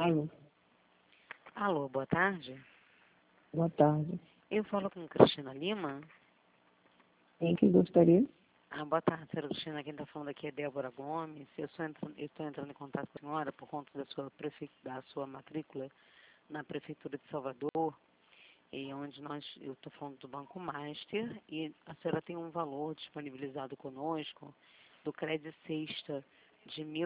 Alô, Alô, boa tarde. boa tarde. Eu falo com Cristina Lima. Quem que gostaria? Boa tarde, senhora Cristina. Quem está falando aqui é Débora Gomes. Eu estou entrando em contato com a senhora por conta da sua matrícula na Prefeitura de Salvador, onde eu estou falando do Banco Master, e a senhora tem um valor disponibilizado conosco do Crédito Sexta de R$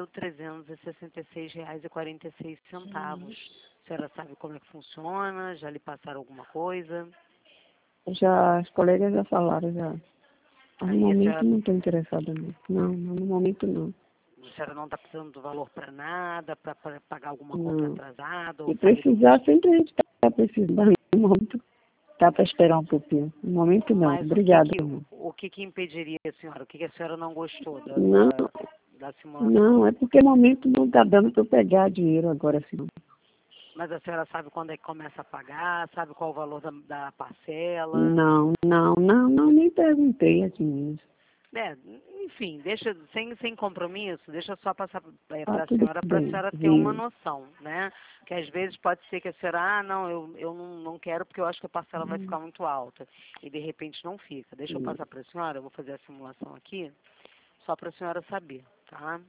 1.366,46. A senhora sabe como é que funciona? Já lhe passaram alguma coisa? Já, as colegas já falaram já. Mas Aí no a momento senhora, não estou interessada não. Não, no momento não. a senhora não está precisando do valor para nada, para pagar alguma conta Não. atrasada, Se ou sair do... precisar, sempre a gente está precisando. No momento, está para esperar um pouquinho. No momento não. Mas Obrigada. o que que impediria a senhora? O que que a senhora não gostou Não, da simulação? não, é porque no momento não está dando para eu pegar dinheiro agora assim. Mas a senhora sabe quando é que começa a pagar? Sabe qual o valor da parcela? Não, nem perguntei assim isso. Enfim, deixa sem compromisso, deixa eu só passar Ah, para tudo a bem, senhora ter uma viu? noção, né? Que às vezes pode ser que a senhora, não, eu não quero porque eu acho que a parcela vai ficar muito alta. E de repente não fica. Deixa eu passar para a senhora, eu vou fazer a simulação aqui, só para a senhora saber, tá?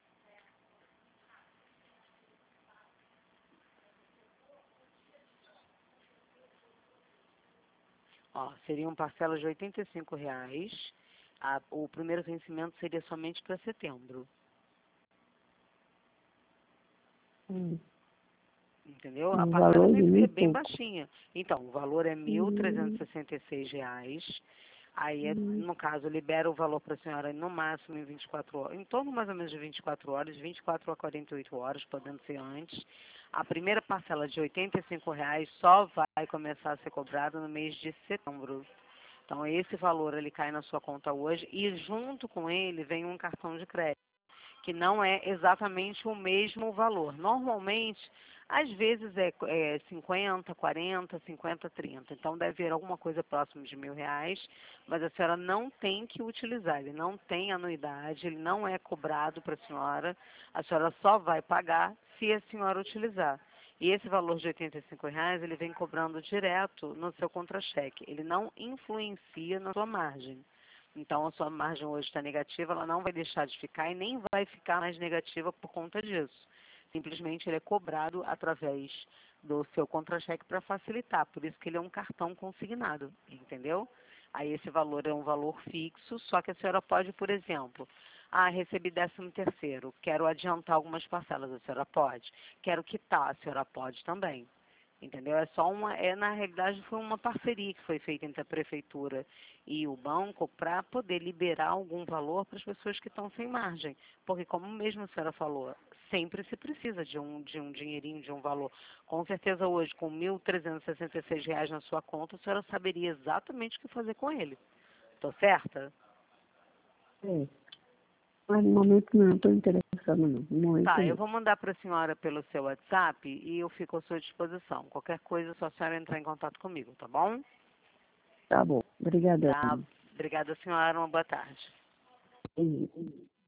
Ó, seriam parcelas de R$ 85. O primeiro vencimento seria somente para setembro. Hum, Entendeu? A Um parcela valor de é mil e bem pouco. baixinha. Então, o valor é R$ Hum, 1.366. Aí, hum, no caso, libera o valor para a senhora no máximo em 24 horas, em torno mais ou menos de 24 horas, 24 a 48 horas, podendo ser antes. A primeira parcela de R$ 85 só vai começar a ser cobrada no mês de setembro. Então, esse valor ele cai na sua conta hoje e junto com ele vem um cartão de crédito, que não é exatamente o mesmo valor. Normalmente, às vezes é 50, 40, 50, 30. Então, deve vir alguma coisa próximo de R$ 1.000, mas a senhora não tem que utilizar. Ele não tem anuidade, ele não é cobrado para a senhora. A senhora só vai pagar se a senhora utilizar. E esse valor de R$ 85, ele vem cobrando direto no seu contra-cheque. Ele não influencia na sua margem. Então, a sua margem hoje está negativa, ela não vai deixar de ficar e nem vai ficar mais negativa por conta disso. Simplesmente ele é cobrado através do seu contra-cheque para facilitar. Por isso que ele é um cartão consignado, entendeu? Aí esse valor é um valor fixo, só que a senhora pode, por exemplo, recebi 13º, quero adiantar algumas parcelas, a senhora pode. Quero quitar, a senhora pode também. Entendeu? Na realidade foi uma parceria que foi feita entre a prefeitura e o banco para poder liberar algum valor para as pessoas que estão sem margem. Porque como mesmo a senhora falou, sempre se precisa de um dinheirinho, de um valor. Com certeza hoje, com R$ 1.366 na sua conta, a senhora saberia exatamente o que fazer com ele. Estou certa? é. Mas no momento não, estou interessada não. No momento Tá, eu não. vou mandar para a senhora pelo seu WhatsApp e eu fico à sua disposição. Qualquer coisa, é só a senhora entrar em contato comigo, tá bom? Tá bom. Obrigada. Tá. Obrigada, senhora. Uma boa tarde.